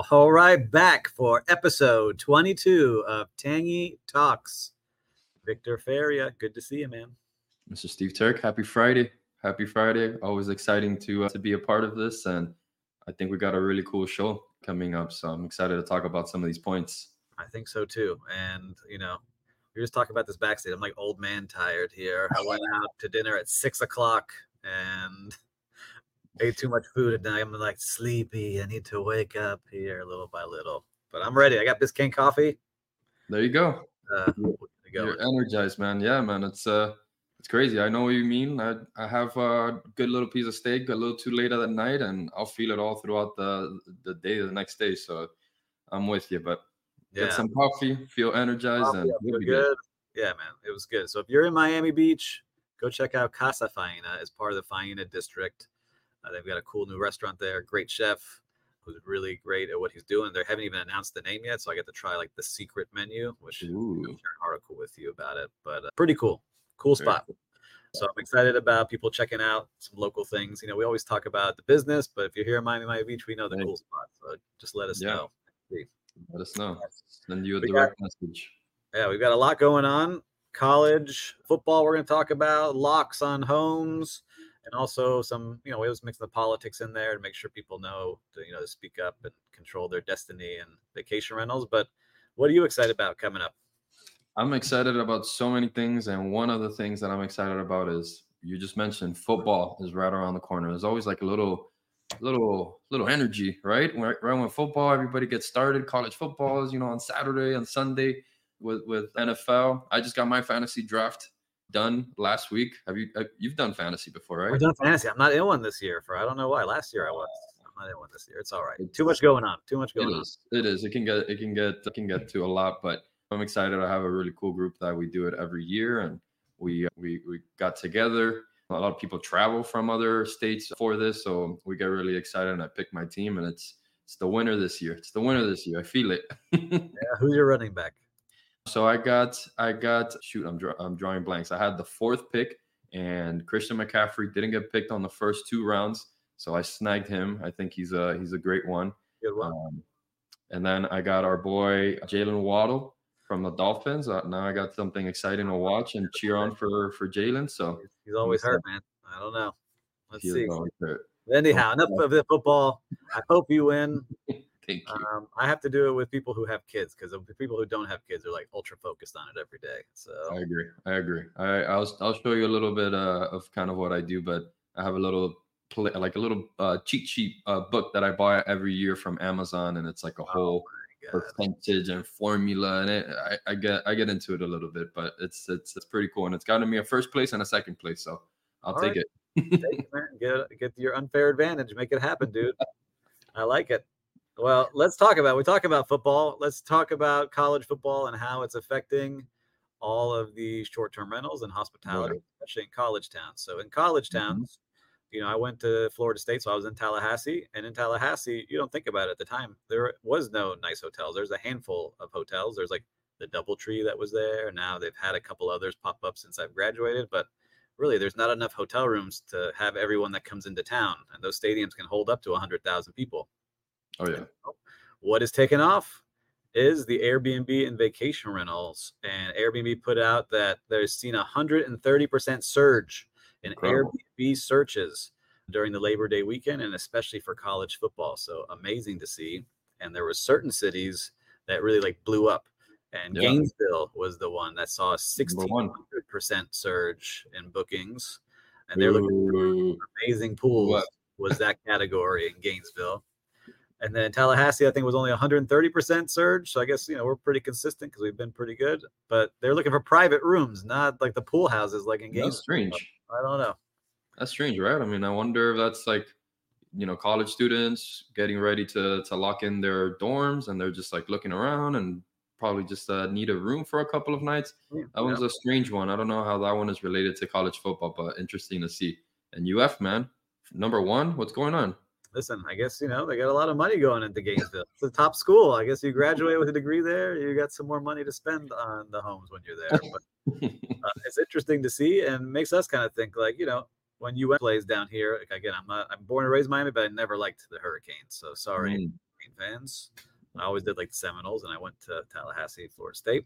All right, back for episode 22 of Tangy Talks. Victor Feria, good to see you, man. Mr. Steve Turk, happy Friday. Happy Friday. Always exciting to be a part of this. And I think we got a really cool show coming up. So I'm excited to talk about some of these points. I think so too. And, we were just talking about this backstage. I'm like old man tired here. I went out to dinner at 6:00 and ate too much food at night. I'm like sleepy. I need to wake up here little by little. But I'm ready. I got Biscayne coffee. There you go. You're energized, man. Yeah, man. It's crazy. I know what you mean. I have a good little piece of steak a little too late at night, and I'll feel it all throughout the day, the next day. So I'm with you. But get some coffee, feel energized, and it'll be good. Yeah, man. It was good. So if you're in Miami Beach, go check out Casa Faena as part of the Faena district. They've got a cool new restaurant there. Great chef who's really great at what he's doing. They haven't even announced the name yet, so I get to try like the secret menu, which I'll share an article with you about it. But pretty cool. Cool spot. Cool. So I'm excited about people checking out some local things. We always talk about the business, but if you're here in Miami Beach, we know the cool spots. So just let us know. Let us know. Send you a direct message. Yeah, we've got a lot going on. College football we're going to talk about, locks on homes, and also some, we always mix the politics in there to make sure people know to speak up and control their destiny and vacation rentals. But what are you excited about coming up? I'm excited about so many things. And one of the things that I'm excited about is you just mentioned football is right around the corner. There's always like a little energy, right? Right when football, everybody gets started. College football is, on Saturday and Sunday with NFL. I just got my fantasy draft done last week. You've done fantasy before, right? I've done fantasy. I'm not in one this year I don't know why. Last year I was. I'm not in one this year. It's all right. Too much going on. It is. It can get to a lot, but I'm excited. I have a really cool group that we do it every year, and we got together. A lot of people travel from other states for this, so we get really excited. And I picked my team, and it's the winner this year. I feel it. Yeah, who's your running back? So I got. Shoot, I'm drawing blanks. I had the 4th pick, and Christian McCaffrey didn't get picked on the first 2 rounds, so I snagged him. I think he's a great one. Good one. And then I got our boy Jalen Waddle from the Dolphins. Now I got something exciting to watch and cheer on for Jalen. So he's always hurt, man. I don't know. Let's see. Anyhow, enough of the football. I hope you win. Thank you. I have to do it with people who have kids because the people who don't have kids are like ultra focused on it every day. So I agree. I'll show you a little bit of kind of what I do, but I have a little cheat sheet book that I buy every year from Amazon, and it's like a whole percentage and formula, and I get into it a little bit, but it's pretty cool, and it's gotten me a 1st place and a 2nd place, so I'll take it. Take it, man. Get your unfair advantage, make it happen, dude. I like it. Well, we talk about football. Let's talk about college football and how it's affecting all of the short-term rentals and hospitality, especially in college towns. So in college towns, I went to Florida State, so I was in Tallahassee. And in Tallahassee, you don't think about it at the time. There was no nice hotels. There's a handful of hotels. There's like the DoubleTree that was there. Now they've had a couple others pop up since I've graduated. But really, there's not enough hotel rooms to have everyone that comes into town. And those stadiums can hold up to 100,000 people. Oh, yeah. What is taken off is the Airbnb and vacation rentals. And Airbnb put out that there's seen 130% surge in Airbnb searches during the Labor Day weekend, and especially for college football. So amazing to see. And there were certain cities that really blew up. And Gainesville was the one that saw a 1,600% surge in bookings. And they're looking for amazing pools was that category in Gainesville. And then Tallahassee, I think, was only 130% surge. So I guess, we're pretty consistent because we've been pretty good. But they're looking for private rooms, not like the pool houses like in Gainesville. That's strange. I don't know. That's strange, right? I mean, I wonder if that's college students getting ready to lock in their dorms, and they're just looking around and probably just need a room for a couple of nights. That was a strange one. I don't know how that one is related to college football, but interesting to see. And UF, man, number 1, what's going on? Listen, I guess, they got a lot of money going into Gainesville. It's a top school. I guess you graduate with a degree there, you got some more money to spend on the homes when you're there. But it's interesting to see and makes us kind of think when UF plays down here, again, I'm born and raised in Miami, but I never liked the Hurricanes. So sorry. fans. I always did like the Seminoles, and I went to Tallahassee, Florida State.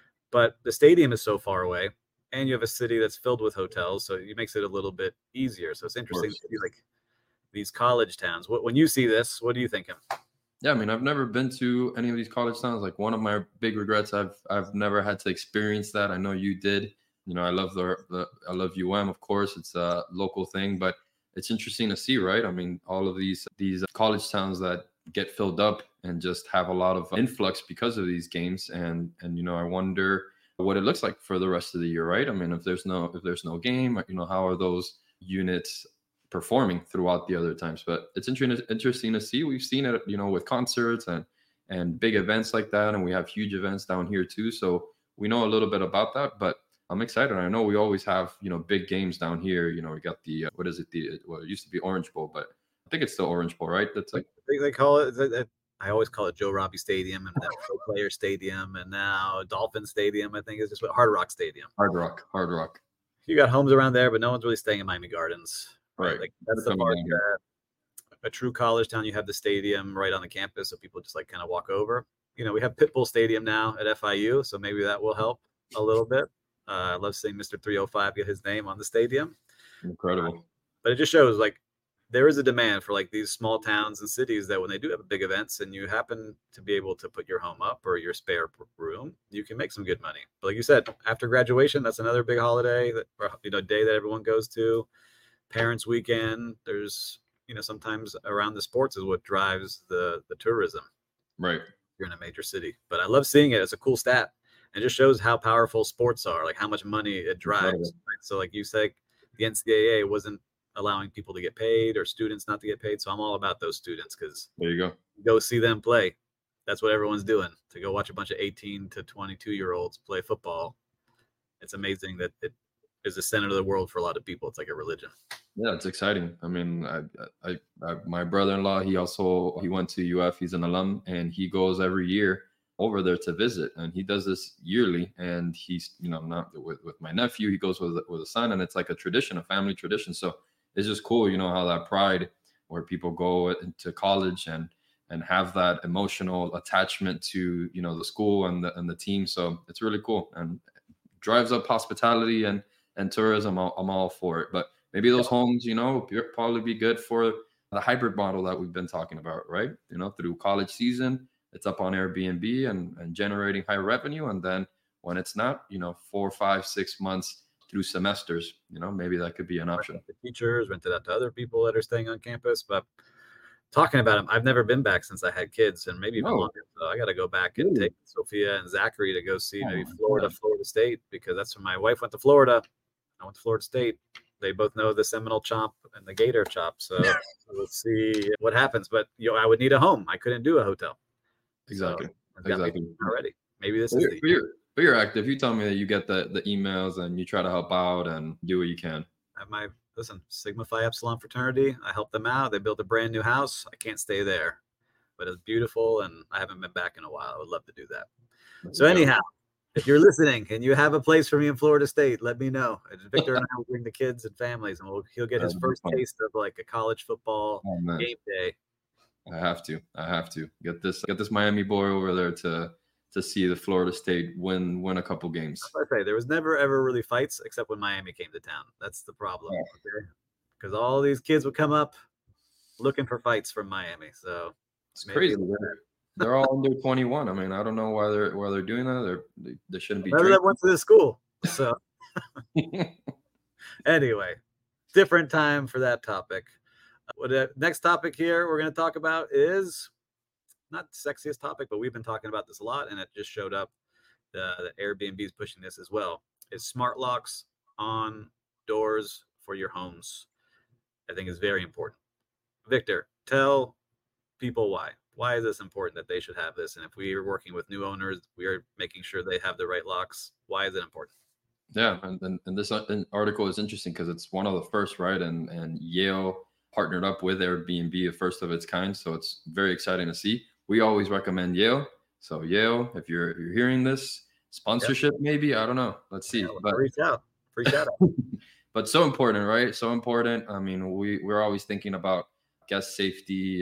But the stadium is so far away, and you have a city that's filled with hotels, so it makes it a little bit easier. So it's interesting to see like these college towns. When you see this, what are you thinking? Yeah, I mean, I've never been to any of these college towns. Like one of my big regrets, I've never had to experience that. I know you did. You know, I love I love UM, of course. It's a local thing, but it's interesting to see, right? I mean, all of these college towns that get filled up and just have a lot of influx because of these games, and you know, I wonder what it looks like for the rest of the year, right? I mean, if there's no game, you know, how are those units performing throughout the other times? But it's interesting to see. We've seen it, you know, with concerts and big events like that, and we have huge events down here too. So we know a little bit about that, but I'm excited. I know we always have, you know, big games down here. You know, we got the it used to be Orange Bowl, but I think it's still Orange Bowl, right? That's like they call it. I always call it Joe Robbie Stadium, and now Pro Player Stadium, and now Dolphin Stadium. I think is just Hard Rock Stadium. Hard Rock. You got homes around there, but no one's really staying in Miami Gardens. Right. Like that's the part that a true college town, you have the stadium right on the campus, so people just like kind of walk over. You know, we have Pitbull Stadium now at FIU, so maybe that will help a little bit. I love seeing Mr. 305 get his name on the stadium. Incredible. But it just shows like there is a demand for like these small towns and cities that when they do have big events and you happen to be able to put your home up or your spare room, you can make some good money. But like you said, after graduation, that's another big holiday that, you know, day that everyone goes to. Parents' weekend. There's, you know, sometimes around the sports is what drives the tourism. Right. You're in a major city. But I love seeing it. It's a cool stat. It just shows how powerful sports are, like how much money it drives. Right? So like you said, the NCAA wasn't allowing people to get paid or students not to get paid. So I'm all about those students because there you go see them play. That's what everyone's doing, to go watch a bunch of 18 to 22-year-olds play football. It's amazing that it is the center of the world for a lot of people. It's like a religion. Yeah, it's exciting. I mean, I my brother-in-law, he went to UF. He's an alum, and he goes every year over there to visit, and he does this yearly. And he's, you know, not with my nephew, he goes with a son, and it's like a tradition, a family tradition. So it's just cool, you know, how that pride where people go into college and have that emotional attachment to, you know, the school and the team. So it's really cool and drives up hospitality and tourism. I'm all for it. But maybe those homes, you know, probably be good for the hybrid model that we've been talking about, right? You know, through college season, it's up on Airbnb and generating high revenue. And then when it's not, you know, 4, 5, 6 months through semesters, you know, maybe that could be an option. The teachers rent it out to other people that are staying on campus. But talking about them, I've never been back since I had kids, and maybe even longer. So I got to go back and take Sophia and Zachary to go see maybe Florida State, because that's when my wife went to Florida. I went to Florida State. They both know the Seminole chop and the Gator chop. So we'll see what happens. But, you know, I would need a home. I couldn't do a hotel. Exactly. So exactly. Already. Maybe this is the year. But you're active. You tell me that you get the emails and you try to help out and do what you can. Listen, Sigma Phi Epsilon fraternity. I helped them out. They built a brand new house. I can't stay there, but it's beautiful, and I haven't been back in a while. I would love to do that. So anyhow, if you're listening and you have a place for me in Florida State, let me know. Victor and I will bring the kids and families, and he'll get his first taste of like a college football game day. I have to get this Miami boy over there to see the Florida State win a couple games. I say there was never ever really fights except when Miami came to town. That's the problem, because all these kids would come up looking for fights from Miami. So it's crazy. They're all under 21. I mean, I don't know why they're doing that. They shouldn't be. Never that went to this school. So anyway, different time for that topic. Next topic here we're going to talk about is not the sexiest topic, but we've been talking about this a lot, and it just showed up. The Airbnb is pushing this as well. Is smart locks on doors for your homes. I think is very important. Victor, tell people why. Why is this important that they should have this? And if we are working with new owners, we are making sure they have the right locks. Why is it important? Yeah, and this article is interesting because it's one of the first, right? And Yale partnered up with Airbnb, a first of its kind. So it's very exciting to see. We always recommend Yale. So Yale, if you're hearing this, sponsorship maybe, I don't know. Let's see. But free shout out. But so important, right? So important. I mean, we're always thinking about guest safety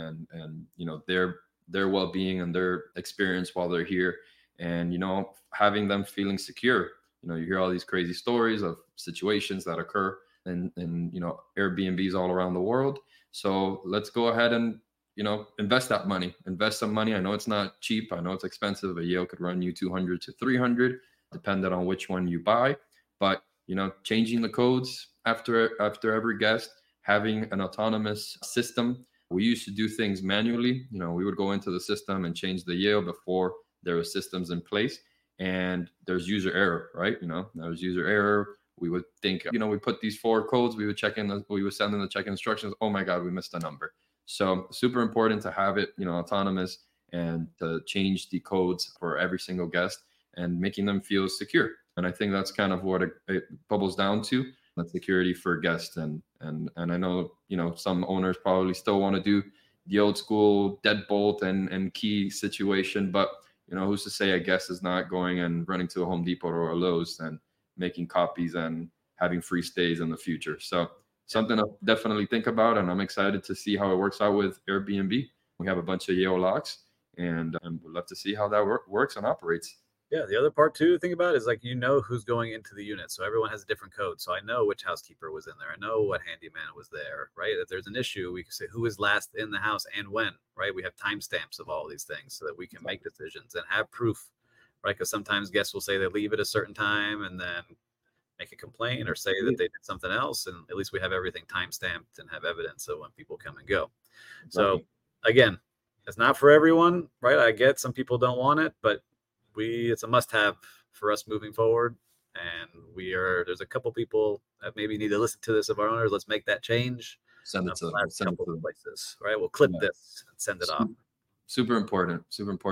and you know, their well-being and their experience while they're here, and you know, having them feeling secure. You know, you hear all these crazy stories of situations that occur in you know, Airbnbs all around the world. So let's go ahead and, you know, invest some money. I know it's not cheap, I know it's expensive. A Yale could run you 200 to 300 depending on which one you buy. But you know, changing the codes after every guest, having an autonomous system. We used to do things manually. You know, we would go into the system and change the Yale before there were systems in place, and there's user error, right? You know, there's user error. We would think, you know, we put these 4 codes, we would send in the check instructions. Oh my God, we missed a number. So super important to have it, you know, autonomous, and to change the codes for every single guest and making them feel secure. And I think that's kind of what it bubbles down to, that security for guests. And I know, you know, some owners probably still want to do the old school deadbolt and key situation, but you know, who's to say a guest is not going and running to a Home Depot or a Lowe's and making copies and having free stays in the future. So something to definitely think about, and I'm excited to see how it works out with Airbnb. We have a bunch of Yale locks, and we'd love to see how that works and operates. Yeah, the other part too to think about is, like, you know, who's going into the unit. So everyone has a different code. So I know which housekeeper was in there. I know what handyman was there, right? If there's an issue, we can say who was last in the house and when, right? We have timestamps of all these things so that we can make decisions and have proof, right? Because sometimes guests will say they leave at a certain time and then make a complaint or say that they did something else. And at least we have everything timestamped and have evidence of when people come and go. So again, it's not for everyone, right? I get some people don't want it, but it's a must-have for us moving forward. And there's a couple people that maybe need to listen to this of our owners. Let's make that change. Send it to them. Places, right? We'll clip this and send it off. Super important.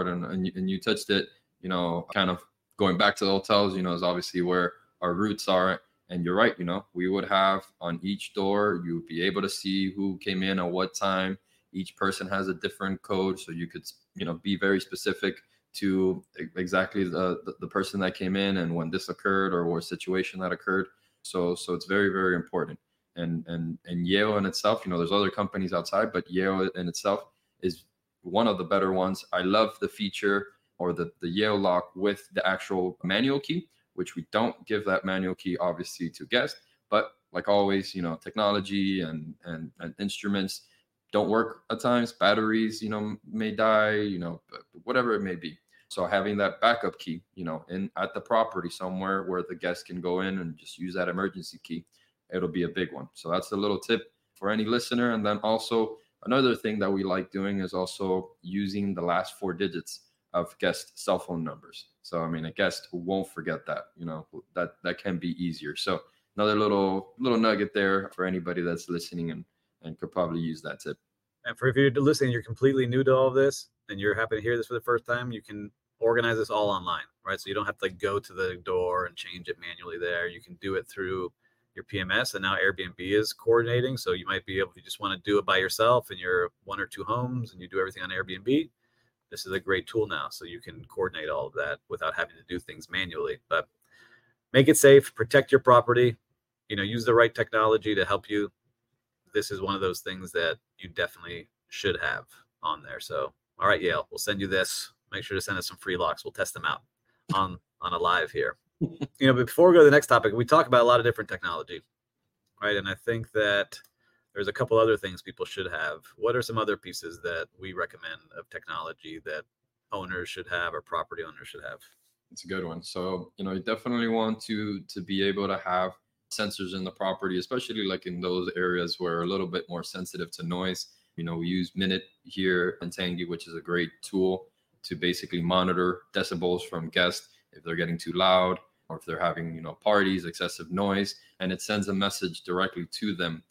And you touched it, you know, kind of going back to the hotels, you know, is obviously where our roots are. And you're right, you know, we would have on each door, you would be able to see who came in at what time. Each person has a different code, so you could, you know, be very specific to exactly the person that came in and when this occurred or what situation that occurred. So it's very, very important. And Yale in itself, you know, there's other companies outside, but Yale in itself is one of the better ones. I love the feature, or the Yale lock with the actual manual key, which we don't give that manual key obviously to guests, but like always, you know, technology and instruments don't work at times. Batteries, you know, may die, you know, whatever it may be. So having that backup key, you know, at the property somewhere where the guest can go in and just use that emergency key, it'll be a big one. So that's a little tip for any listener. And then also another thing that we like doing is also using the last 4 digits of guest cell phone numbers. So, I mean, a guest won't forget that, you know, that can be easier. So another little nugget there for anybody that's listening and could probably use that tip. And if you're listening, you're completely new to all of this and you're happy to hear this for the first time, you can organize this all online, right? So you don't have to go to the door and change it manually there. You can do it through your PMS, and now Airbnb is coordinating. So you might be able, if you just want to do it by yourself and you're 1 or 2 homes and you do everything on Airbnb, this is a great tool now. So you can coordinate all of that without having to do things manually. But make it safe, protect your property, you know, use the right technology to help you. This is one of those things that you definitely should have on there. So, all right, Yale, we'll send you this. Make sure to send us some free locks. We'll test them out on a live here. You know, but before we go to the next topic, we talk about a lot of different technology, right? And I think that there's a couple other things people should have. What are some other pieces that we recommend of technology that owners should have or property owners should have? It's a good one. So, you know, you definitely want to be able to have sensors in the property, especially like in those areas where are a little bit more sensitive to noise. You know, we use Minute here in Tangi, which is a great tool to basically monitor decibels from guests if they're getting too loud or if they're having, you know, parties, excessive noise, and it sends a message directly to them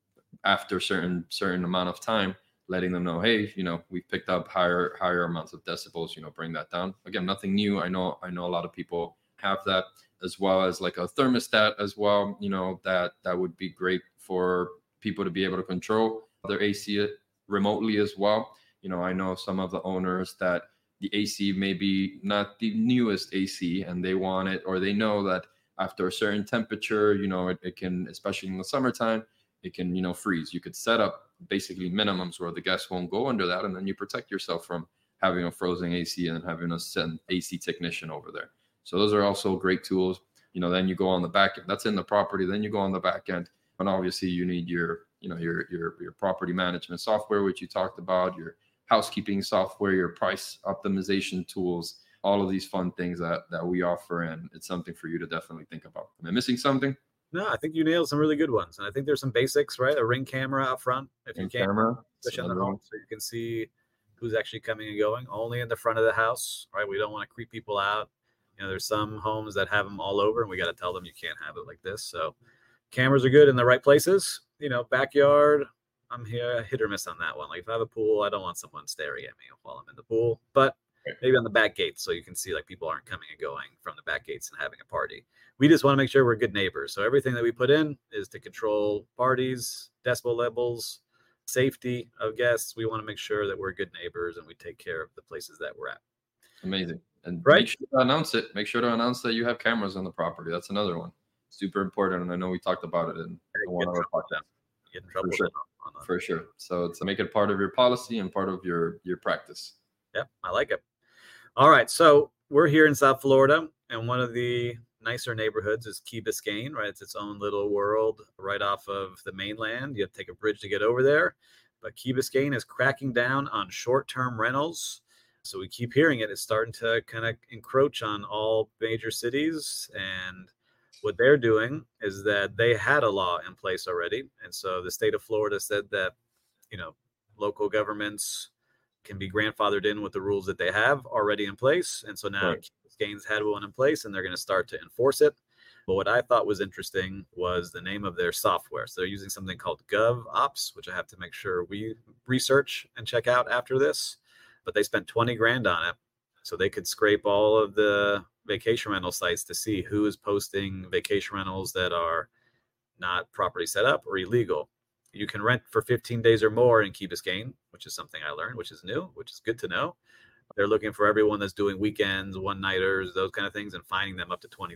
after certain amount of time, letting them know, hey, you know, we've picked up higher amounts of decibels, you know, bring that down. Again, nothing new. I know a lot of people have that, as well as like a thermostat as well, you know, that would be great for people to be able to control their AC remotely as well. You know, I know some of the owners that the AC may be not the newest AC and they want it, or they know that after a certain temperature, you know, it can, especially in the summertime, it can, you know, freeze. You could set up basically minimums where the guests won't go under that, and then you protect yourself from having a frozen AC and having to send AC technician over there. So those are also great tools. You know, then you go on the back end. That's in the property. Then you go on the back end, and obviously you need your, you know, your property management software, which you talked about, your housekeeping software, your price optimization tools, all of these fun things that we offer, and it's something for you to definitely think about. Am I missing something? No, I think you nailed some really good ones, and I think there's some basics, right? A Ring camera out front, if you can, especially on the home, so you can see who's actually coming and going. Only in the front of the house, right? We don't want to creep people out. You know, there's some homes that have them all over, and we got to tell them you can't have it like this. So cameras are good in the right places. You know, backyard, I'm here hit or miss on that one. Like if I have a pool, I don't want someone staring at me while I'm in the pool, but maybe on the back gates, so you can see like people aren't coming and going from the back gates and having a party. We just want to make sure we're good neighbors. So everything that we put in is to control parties, decibel levels, safety of guests. We want to make sure that we're good neighbors and we take care of the places that we're at. Amazing. And make sure to announce it. Make sure to announce that you have cameras on the property. That's another one. Super important. And I know we talked about it in one of our podcasts. Get in trouble for sure. So to make it part of your policy and part of your practice. Yep, I like it. All right, so we're here in South Florida, and one of the nicer neighborhoods is Key Biscayne, right? It's its own little world right off of the mainland. You have to take a bridge to get over there. But Key Biscayne is cracking down on short-term rentals. So we keep hearing it. It's starting to kind of encroach on all major cities. And what they're doing is that they had a law in place already. And so the state of Florida said that, you know, local governments can be grandfathered in with the rules that they have already in place. And so now Key Biscayne's had one in place, and they're going to start to enforce it. But what I thought was interesting was the name of their software. So they're using something called GovOps, which I have to make sure we research and check out after this. But they spent 20 grand on it, so they could scrape all of the vacation rental sites to see who is posting vacation rentals that are not properly set up or illegal. You can rent for 15 days or more in Key Biscayne, which is something I learned, which is new, which is good to know. They're looking for everyone that's doing weekends, one-nighters, those kind of things, and fining them up to $20,000.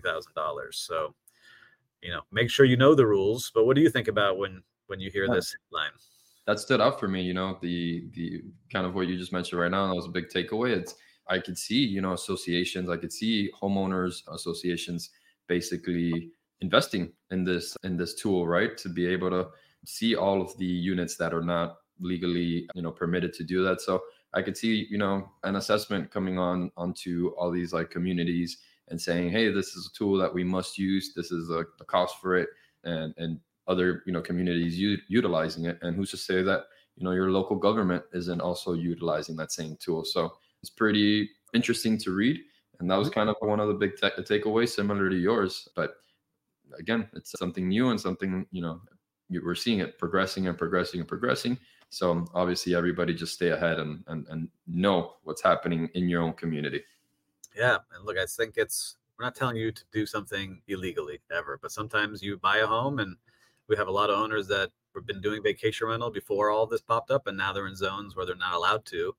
So, you know, make sure you know the rules. But what do you think about when you hear this line? That stood out for me, you know, the kind of what you just mentioned right now. That was a big takeaway. I could see, you know, associations, I could see homeowners associations basically investing in this tool, right? To be able to see all of the units that are not legally, you know, permitted to do that. So I could see, you know, an assessment coming onto all these like communities and saying, hey, this is a tool that we must use. This is the cost for it, and other, you know, communities utilizing it. And who's to say that, you know, your local government isn't also utilizing that same tool? So it's pretty interesting to read. And that was kind of one of the big takeaways, similar to yours. But again, it's something new and something, you know, we're seeing it progressing and progressing and progressing. So obviously everybody just stay ahead and know what's happening in your own community. Yeah. And look, I think we're not telling you to do something illegally ever, but sometimes you buy a home, and we have a lot of owners that have been doing vacation rental before all this popped up, and now they're in zones where they're not allowed to.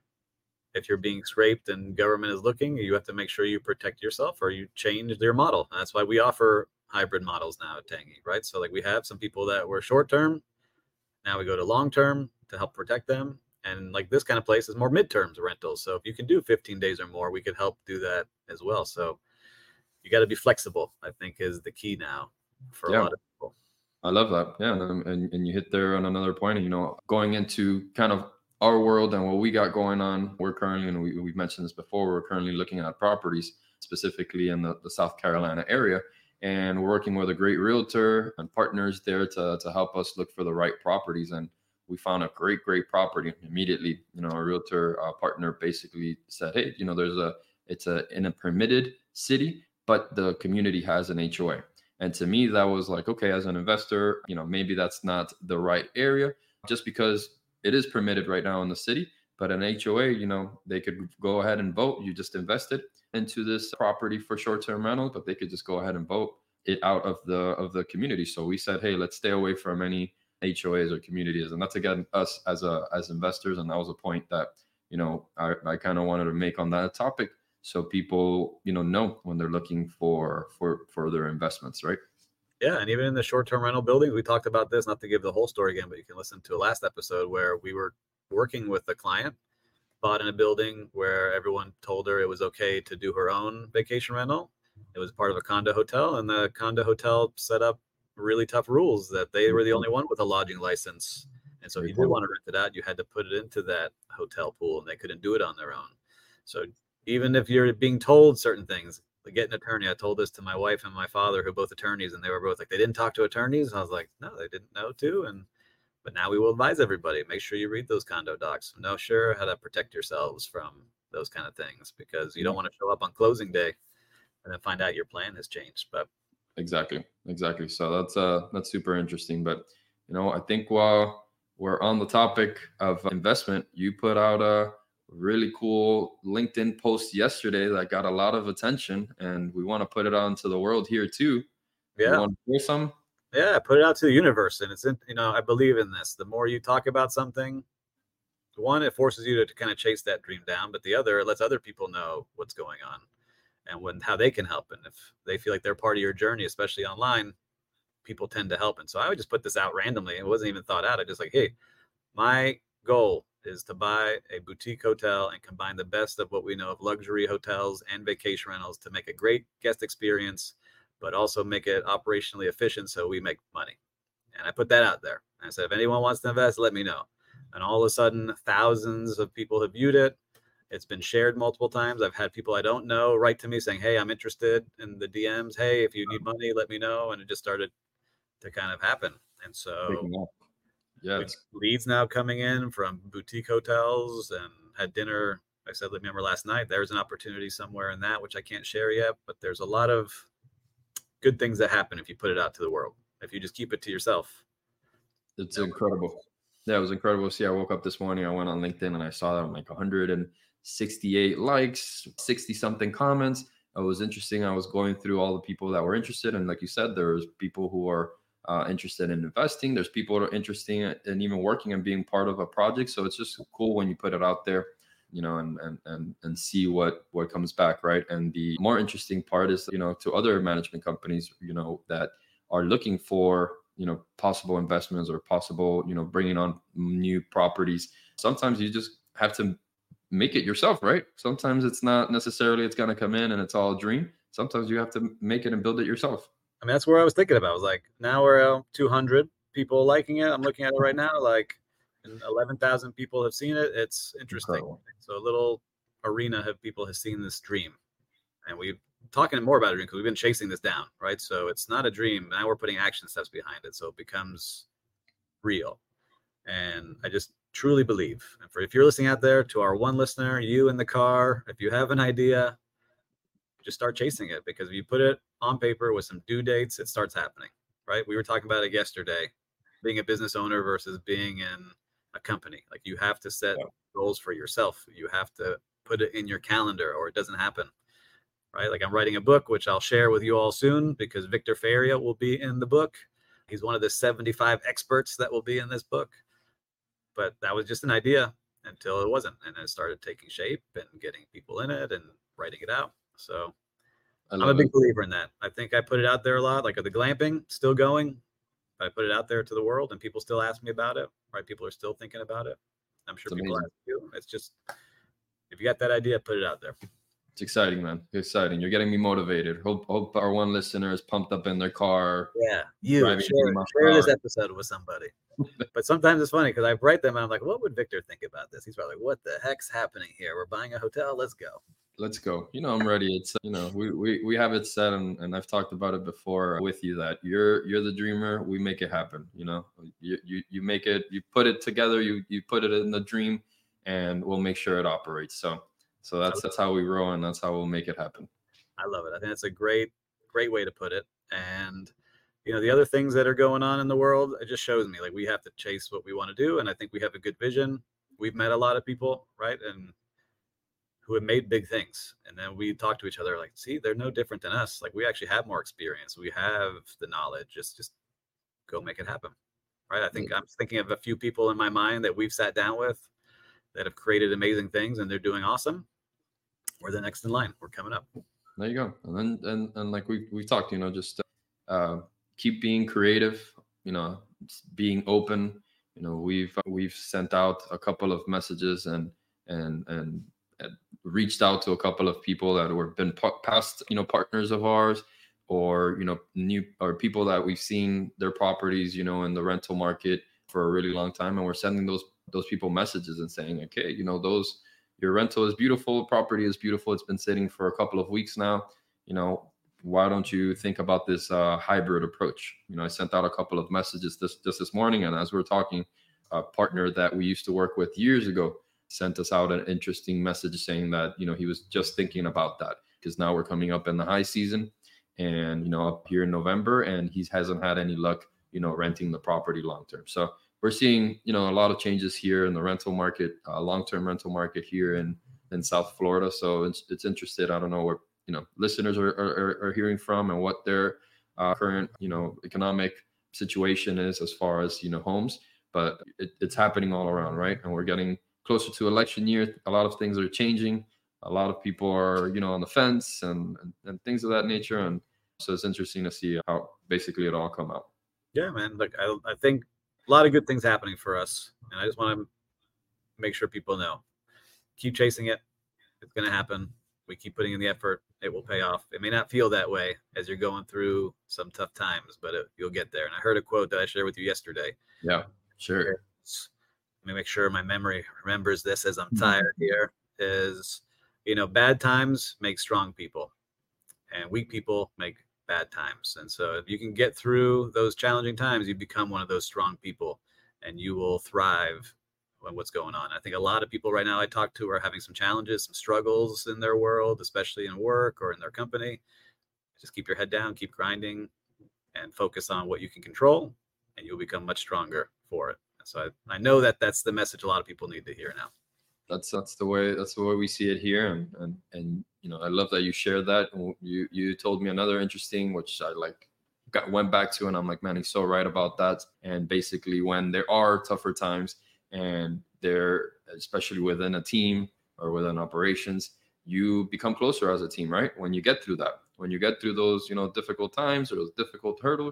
If you're being scraped and government is looking, you have to make sure you protect yourself or you change your model. And that's why we offer hybrid models now at Tangy, right? So like we have some people that were short-term. Now we go to long-term to help protect them. And like this kind of place is more mid-term rentals. So if you can do 15 days or more, we could help do that as well. So you got to be flexible, I think, is the key now for a lot of people. I love that. Yeah. And you hit there on another point, you know, going into kind of our world and what we got going on. We're currently, and we've mentioned this before, we're currently looking at properties specifically in the South Carolina area. And we're working with a great realtor and partners there to help us look for the right properties. And we found a great property immediately. You know, a realtor partner basically said, hey, you know, it's in a permitted city, but the community has an HOA. And to me, that was like, okay, as an investor, you know, maybe that's not the right area just because it is permitted right now in the city. But an HOA, you know, they could go ahead and vote. You just invested into this property for short-term rental, but they could just go ahead and vote it out of the community. So we said, hey, let's stay away from any HOAs or communities. And that's, again, us as investors. And that was a point that, you know, I kind of wanted to make on that topic. So people, you know when they're looking for their investments, right? Yeah, and even in the short-term rental buildings, we talked about this, not to give the whole story again, but you can listen to a last episode where we were working with a client, bought in a building where everyone told her it was okay to do her own vacation rental. It was part of a condo hotel, and the condo hotel set up really tough rules that they were the only one with a lodging license. And so if you did want to rent it out, you had to put it into that hotel pool, and they couldn't do it on their own. So even if you're being told certain things, like get an attorney. I told this to my wife and my father, who are both attorneys, and they were both like, they didn't talk to attorneys. And I was like, no, they didn't know too. But now we will advise everybody, make sure you read those condo docs. Know sure how to protect yourselves from those kind of things, because you don't want to show up on closing day and then find out your plan has changed. But exactly. So that's super interesting. But I think while we're on the topic of investment, you put out a really cool LinkedIn post yesterday that got a lot of attention, and we want to put it out into the world here too. Yeah. You want to share some? Yeah, put it out to the universe. And it's, I believe in this. The more you talk about something, one, it forces you to kind of chase that dream down, but the other, it lets other people know what's going on and how they can help. And if they feel like they're part of your journey, especially online, people tend to help. And so I would just put this out randomly. It wasn't even thought out. I just like, hey, my goal is to buy a boutique hotel and combine the best of what we know of luxury hotels and vacation rentals to make a great guest experience, but also make it operationally efficient so we make money. And I put that out there. And I said, if anyone wants to invest, let me know. And all of a sudden, thousands of people have viewed it. It's been shared multiple times. I've had people I don't know write to me saying, hey, I'm interested, in the DMs. Hey, if you need money, let me know. And it just started to kind of happen. And so leads now coming in from boutique hotels, and had dinner. I said, remember last night, there's an opportunity somewhere in that, which I can't share yet, but there's a lot of good things that happen if you put it out to the world. If you just keep it to yourself. It's incredible. Yeah, it was incredible. See, I woke up this morning, I went on LinkedIn and I saw that I'm like 168 likes, 60 something comments. It was interesting. I was going through all the people that were interested. And like you said, there's people who are interested in investing. There's people who are interested in even working and being part of a project. So it's just cool when you put it out there, and see what comes back, right? And the more interesting part is, to other management companies, that are looking for, possible investments or possible, bringing on new properties. Sometimes you just have to make it yourself, right? Sometimes it's not necessarily it's going to come in and it's all a dream. Sometimes you have to make it and build it yourself. I mean, that's where I was thinking about. I was like, now we're at 200 people liking it. I'm looking at it right now, like 11,000 people have seen it. It's interesting. Incredible. So a little arena of people have seen this dream, and we're talking more about a dream because we've been chasing this down, right? So it's not a dream. Now we're putting action steps behind it, so it becomes real. And I just truly believe, and if you're listening out there, to our one listener, you in the car, if you have an idea, just start chasing it, because if you put it on paper with some due dates, it starts happening, right? We were talking about it yesterday, being a business owner versus being in a company. Like, you have to set goals for yourself. You have to put it in your calendar or it doesn't happen, right? Like, I'm writing a book, which I'll share with you all soon, because Victor Feria will be in the book. He's one of the 75 experts that will be in this book. But that was just an idea until it wasn't. And it started taking shape and getting people in it and writing it out. So I'm a big believer in that. I think I put it out there a lot. Like, the glamping still going. I put it out there to the world and people still ask me about it, right? People are still thinking about it. I'm sure people ask you. It's just, if you got that idea, put it out there. It's exciting, man. It's exciting. You're getting me motivated. Hope our one listener is pumped up in their car. Yeah, you share this episode with somebody. But sometimes it's funny because I write them and I'm like, what would Victor think about this? He's probably like, what the heck's happening here? We're buying a hotel. Let's go. I'm ready. It's, we have it set, and I've talked about it before with you, that you're the dreamer. We make it happen. You make it, you put it together, you put it in the dream, and we'll make sure it operates. So that's how we roll, and that's how we'll make it happen. I love it. I think it's a great way to put it. And the other things that are going on in the world, it just shows me, like, we have to chase what we want to do. And I think we have a good vision. We've met a lot of people, right? And who have made big things. And then we talk to each other like, see, they're no different than us. Like, we actually have more experience. We have the knowledge. Just go make it happen. Right. I think I'm thinking of a few people in my mind that we've sat down with that have created amazing things, and they're doing awesome. We're the next in line. We're coming up. There you go. And then, and like we talked, just keep being creative, being open. We've sent out a couple of messages and reached out to a couple of people that were been past partners of ours, or new, or people that we've seen their properties in the rental market for a really long time, and we're sending those people messages and saying, okay, your rental is beautiful, property is beautiful, it's been sitting for a couple of weeks now, why don't you think about this hybrid approach? I sent out a couple of messages just this morning, and as we were talking, a partner that we used to work with years ago sent us out an interesting message saying that he was just thinking about that, because now we're coming up in the high season, and up here in November, and he hasn't had any luck renting the property long term. So we're seeing a lot of changes here in the rental market, long-term rental market here in South Florida. So it's interested. I don't know where listeners are hearing from, and what their current economic situation is as far as homes, but it's happening all around, right? And we're getting closer to election year. A lot of things are changing. A lot of people are on the fence and things of that nature, and so it's interesting to see how basically it all come out. Yeah, man. Look, I think a lot of good things happening for us, and I just want to make sure people know. Keep chasing it. It's going to happen. We keep putting in the effort. It will pay off. It may not feel that way as you're going through some tough times, but you'll get there. And I heard a quote that I shared with you yesterday. Yeah, sure. Let me make sure my memory remembers this as I'm tired here. Is, bad times make strong people, and weak people make bad times. And so if you can get through those challenging times, you become one of those strong people, and you will thrive on what's going on. I think a lot of people right now I talk to are having some challenges, some struggles in their world, especially in work or in their company. Just keep your head down, keep grinding, and focus on what you can control, and you'll become much stronger for it. So I know that's the message a lot of people need to hear now. That's the way we see it here, and I love that you shared that. You told me another interesting, which I went back to, and I'm like, man, he's so right about that. And basically, when there are tougher times, and they're, especially within a team or within operations, you become closer as a team, right? When you get through that, when you get through those difficult times or those difficult hurdles,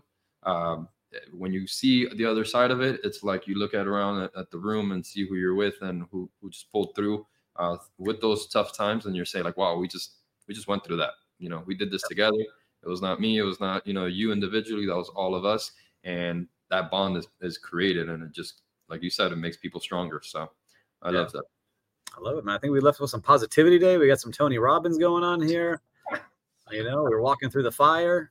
when you see the other side of it, it's like you look around at the room and see who you're with and who just pulled through with those tough times, and you're saying like, wow, we just went through that. We did this together. It was not me. It was not you individually. That was all of us, and that bond is created, and it just, like you said, it makes people stronger. So I love that. I love it, man. I think we left with some positivity today. We got some Tony Robbins going on here. We're walking through the fire.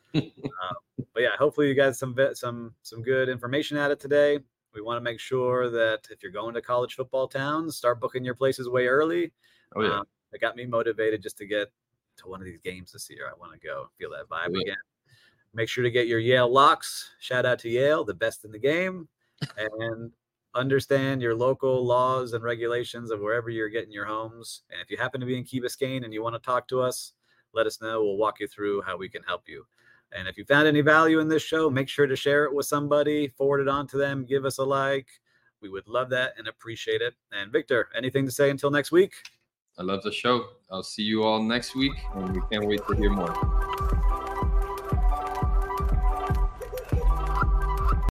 But yeah, hopefully you guys some good information out of today. We want to make sure that if you're going to college football towns, start booking your places way early. Oh yeah, it got me motivated just to get to one of these games this year. I want to go feel that vibe again. Make sure to get your Yale locks. Shout out to Yale, the best in the game, and understand your local laws and regulations of wherever you're getting your homes. And if you happen to be in Key Biscayne and you want to talk to us, let us know. We'll walk you through how we can help you. And if you found any value in this show, make sure to share it with somebody, forward it on to them, give us a like. We would love that and appreciate it. And Victor, anything to say until next week? I love the show. I'll see you all next week, and we can't wait to hear more.